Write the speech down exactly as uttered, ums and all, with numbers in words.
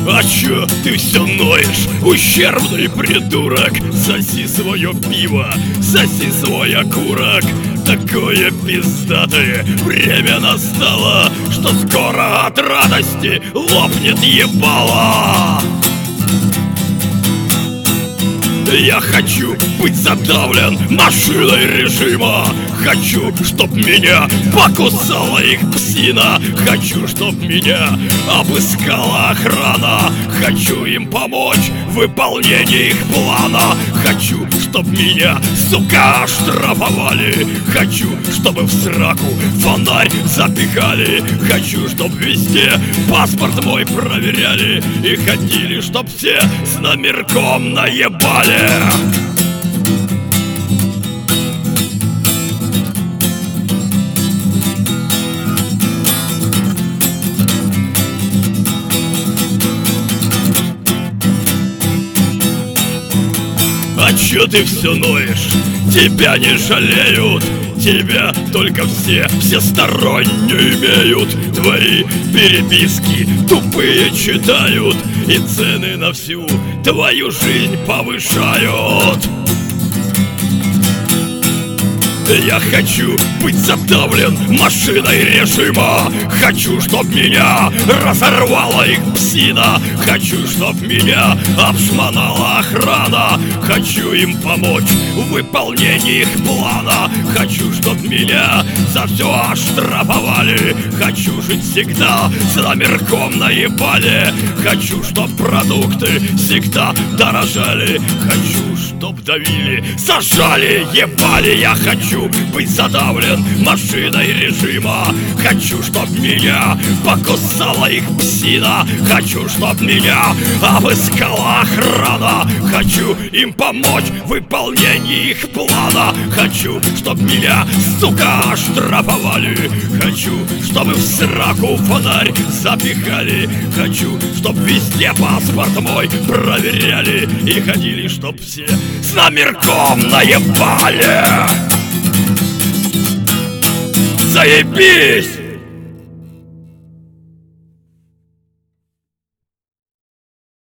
А чё ты все ноешь, ущербный придурок? Соси свое пиво, соси свой окурок. Такое пиздатое время настало, что скоро от радости лопнет ебало. Я хочу быть задавлен машиной режима. Хочу, чтоб меня покусала их псина. Хочу, чтоб меня обыскала охрана. Хочу им помочь в выполнении их плана. Хочу, чтоб меня, сука, оштрафовали. Хочу, чтобы в сраку фонарь запихали. Хочу, чтоб везде паспорт мой проверяли. И ходили, чтоб все с номерком наебали. А чё ты все ноешь? Тебя не жалеют. Тебя только все всесторонне имеют. Твои переписки тупые читают и цены на всю твою жизнь повышают. Я хочу быть задавлен машиной режима. Хочу, чтоб меня разорвала их псина. Хочу, чтоб меня обшмонала охрана. Хочу им помочь в выполнении их плана. Хочу, чтоб меня за все оштрафовали. Хочу жить всегда с номерком наебали. Хочу, чтоб продукты всегда дорожали. Хочу, чтоб давили, сажали, ебали. Я хочу быть задавлен машиной режима. Хочу, чтоб меня покусала их псина. Хочу, чтоб меня обыскала охрана. Хочу им помочь в выполнении их плана. Хочу, чтоб меня, сука, оштрафовали. Хочу, чтобы в сраку фонарь запихали. Хочу, чтоб везде паспорт мой проверяли. И ходили, чтоб все с номерком наебали. Заебись!